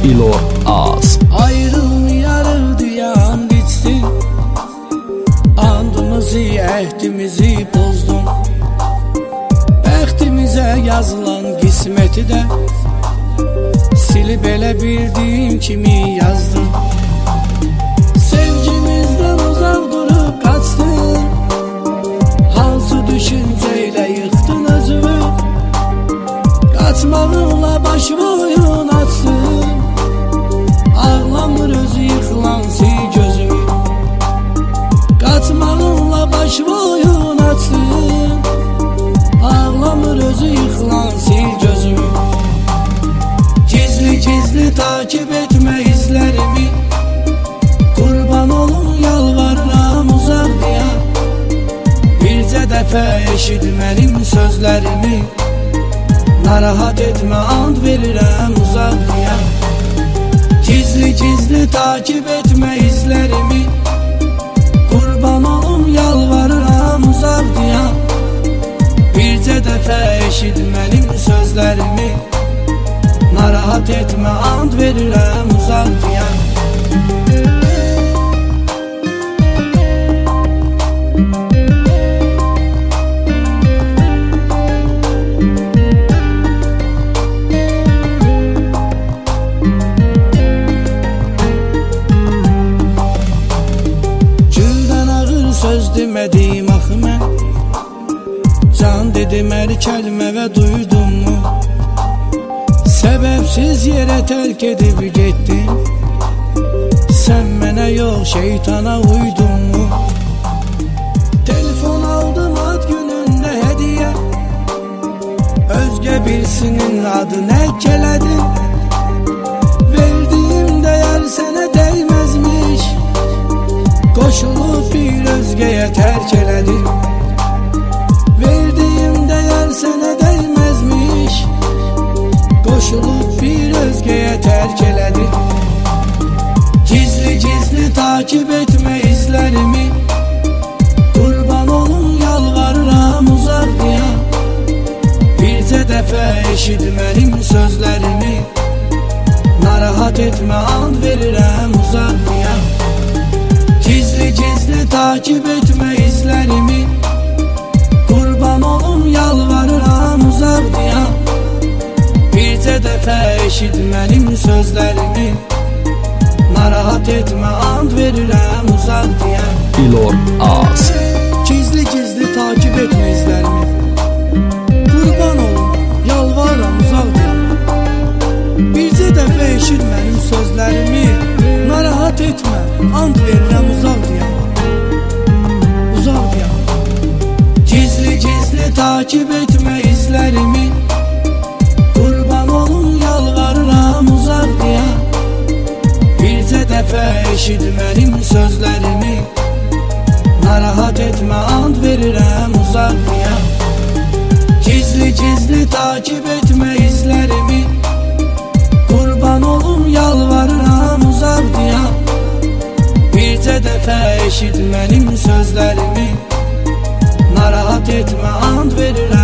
İlor Az. Ayrılmayarı diyan bitsin, andımızı, ehdimizi bozdun. Bəxtimizə yazılan qisməti də silib elə bildiyim kimi yazdın. Sevgimizdən uzaq durub qaçdın, hansı düşüncə ilə yıxdın özünü. Qaçmağınla başı boyun açsın, ağlamır özü yıxılan sil gözü. Qaçmağınla başı boyun açsın, ağlamır özü yıxılan sil gözü. Gizli gizli takip etme izlerimi, kurban olun yalvarıram uzaq diya. Bircə dəfə eşit mənim sözlərimi, narahat etme and verirəm uzaq diya. Gizli gizli takip etme izlerimi, kurban olun yalvarıram uzaq diya. Bircə dəfə eşit mənim sözlərimi, narahat etme and verirəm uzaq diya. Güldən ağır söz demədim axı mən, can dedim hər kəlmə və duydum mu? Səbəbsiz yerə tərk edib getdin, sən mənə yox şeytana uydun mu? Telefon aldım ad günündə hədiyə, özgə birisinin adını əkələdin. Verdiyim dəyər sənə dəyməzmiş, qoşulub bir özgəyə tərk elədin. Verdiyim dəyər sənə dəyməzmiş, qoşulub bir özgəyə tərk elədin. Gizli gizli takip etme izlərimi, kurban olun yalvarıram uzaq diya. Bircə dəfə eşit mənim sözlərimi, narahat etme and verirəm uzaq diya. Gizli gizli takip etme izlərimi, kurban olun yalvarıram uzaq diya. Bircə dəfə eşit mənim sözlərimi, narahat etme and verirəm uzaq diya. İlor Az. Gizli gizli takip etme izlərimi, kurban olun yalvarıram uzaq diya. Bircə dəfə eşit mənim sözlərimi, narahat etme and verirəm uzaq diya. Uzaq diya. Gizli gizli takip etme izlərimi, kurban olun yalvarıram uzaq diya. Bircə dəfə eşit mənim sözlərimi, narahat etme and verirəm uzaq diya. Gizli gizli takip etme izlərimi, kurban olun yalvarıram uzaq diya. Bircə dəfə eşit mənim sözlərimi, narahat etme and verirəm.